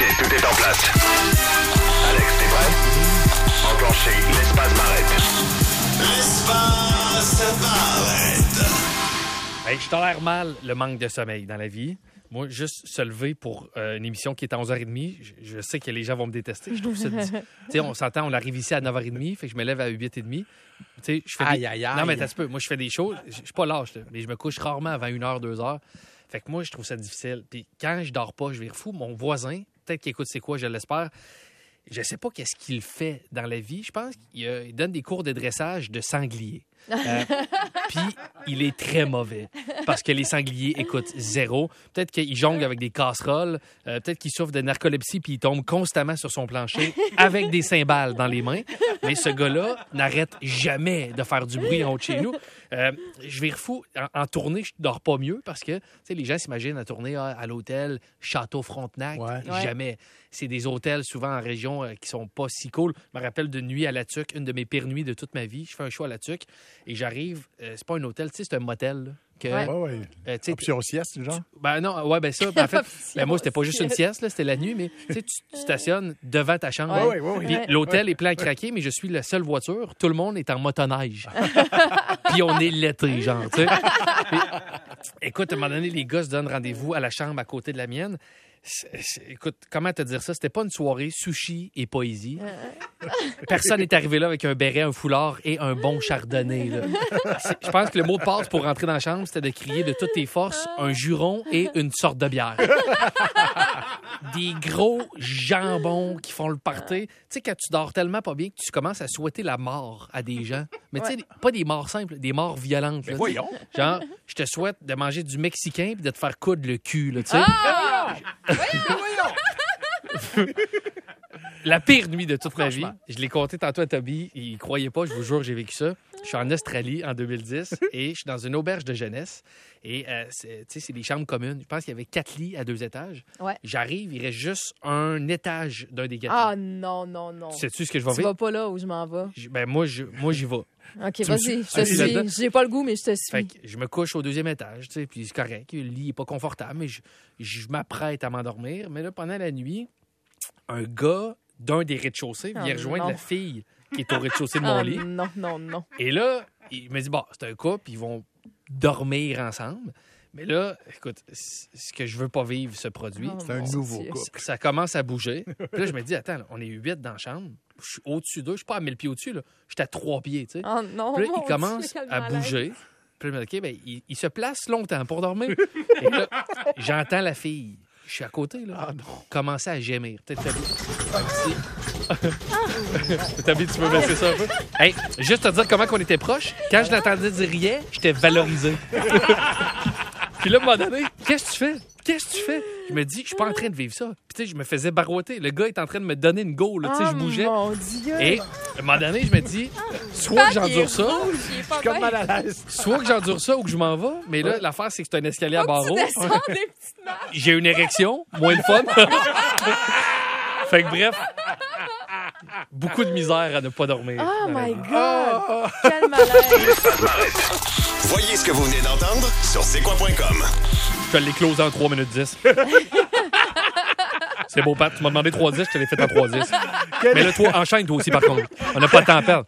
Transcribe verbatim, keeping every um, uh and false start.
tout est en place. Alex, t'es prêt? Enclenchez l'espace Barrette. L'espace Barrette. Hey, je tolère mal le manque de sommeil dans la vie. Moi, juste se lever pour euh, une émission qui est à onze heures trente, je, je sais que les gens vont me détester. Je trouve ça... Tu sais, on s'entend, on arrive ici à neuf heures trente, fait que je me lève à huit heures trente. Tu sais, je fais Aïe, des... aïe, aïe. Non, mais t'as peu. Moi, je fais des choses. Je je suis pas lâche, là, mais je me couche rarement avant une heure, deux heures. Fait que moi, je trouve ça difficile. Puis quand je dors pas, je vais fou. Mon voisin, peut-être qu'il écoute C'est quoi, je l'espère, je sais pas qu'est-ce qu'il fait dans la vie. Je pense qu'il euh, il donne des cours de dressage de sangliers. Euh, Puis il est très mauvais parce que les sangliers écoutent zéro. Peut-être qu'il jongle avec des casseroles. Euh, peut-être qu'il souffre de narcolepsie puis il tombe constamment sur son plancher avec des cymbales dans les mains. Mais ce gars-là n'arrête jamais de faire du bruit en haut de chez nous. Euh, je vais fou. En, en tournée, je dors pas mieux parce que tu sais, les gens s'imaginent à tourner à, à l'hôtel Château Frontenac. Ouais. Jamais. C'est des hôtels souvent en région euh, qui sont pas si cool. Je me rappelle de nuit à La Tuque, une de mes pires nuits de toute ma vie. Je fais un show à La Tuque et j'arrive. Euh, c'est pas un hôtel, tu sais, c'est un motel. Là, que, Ouais, euh, ouais. tu sais, Option sieste, genre? ben non, ouais, ben ça, ben en fait, ben moi, c'était pas juste une sieste, là, c'était la nuit, mais tu sais, tu tu stationnes devant ta chambre. Ouais, ouais, ouais, ouais. Puis Ouais. l'hôtel est plein à craquer, mais je suis la seule voiture. Tout le monde est en motoneige. Puis on est l'été, genre, tu sais. Puis, écoute, à un moment donné, les gars se donnent rendez-vous à la chambre à côté de la mienne. C'est- c'est- écoute, comment te dire ça? C'était pas une soirée sushi et poésie. Personne n'est arrivé là avec un béret, un foulard et un bon chardonnay. Là. C'est- Je pense que le mot de passe pour rentrer dans la chambre, c'était de crier de toutes tes forces un juron et une sorte de bière. Des gros jambons qui font le party. Tu sais, quand tu dors tellement pas bien que tu commences à souhaiter la mort à des gens. Mais tu sais, pas des morts simples, des morts violentes. Mais là. voyons. Genre, je te souhaite de manger du mexicain puis de te faire coudre le cul, là, tu sais. Ah! La pire nuit de toute ma vie, je l'ai compté tantôt à Toby, il croyait pas, je vous jure, j'ai vécu ça. Je suis en Australie en deux mille dix et je suis dans une auberge de jeunesse. Et euh, c'est, tu sais, c'est des chambres communes. Je pense qu'il y avait quatre lits à deux étages. Ouais. J'arrive, il reste juste un étage d'un des quatre Ah lits. non, non, non. Sais-tu ce que je vais Tu vivre? vas pas là où je m'en vais. Je- Ben moi, je, moi, j'y vais. OK, me vas-y, suis- je te Ah, c'est là-dedans? suis. J'ai pas le goût, mais je te Fait suis. que je me couche au deuxième étage, tu sais, puis c'est correct. Le lit est pas confortable, mais je, je m'apprête à m'endormir. Mais là, pendant la nuit, un gars d'un des rez-de-chaussée vient Oh rejoindre non. la fille qui est au rez-de-chaussée de mon Ah, lit. non, non, non. Et là, il me dit, bon, c'est un couple, ils vont dormir ensemble. Mais là, écoute, c- ce que je veux pas vivre se produit. Oh, C'est un mon nouveau Dieu. couple. Ça commence à bouger. Puis là, je me dis, attends, là, on est huit dans la chambre. Je suis au-dessus d'eux. Je suis pas à mille pieds au-dessus, là. Je suis à trois pieds, tu sais. Oh non, Puis là, mon il commence Dieu, quel à malaise. bouger. Puis là, je me dis, OK, ben, il, il se place longtemps pour dormir. Et là, j'entends la fille. Je suis à côté, là. Ah non. Commencer à gémir. Peut-être Tabi. Tabi, tu peux baisser ça un peu? Hey, juste te dire comment on était proches. Quand je l'entendais dire rien, j'étais valorisé. Puis là, à un moment donné, qu'est-ce que tu fais? Qu'est-ce que tu fais? Je me dis, je suis pas en train de vivre ça. Puis tu sais, je me faisais barouetter. Le gars est en train de me donner une go, là. Tu sais, je Oh, bougeais. mon Dieu. Et à un moment donné, je me dis, soit que j'endure ça, Rouge, il est pas Comme bien. mal à l'aise. soit que j'endure ça ou que je m'en vais. Mais là, l'affaire, c'est que c'est un escalier à Faut que tu barreaux. descends des petites marches. J'ai une érection, moins le fun. Fait que bref, beaucoup de misère à ne pas dormir. Oh dans la my vie. God. Quel malaise. Voyez ce que vous venez d'entendre sur c'est quoi point com. Je te l'ai closé en trois minutes dix. C'est beau, Pat. Tu m'as demandé trois dix, je te l'ai fait en trois dix. Mais là, toi, enchaîne toi aussi, par contre. On n'a pas de temps à perdre.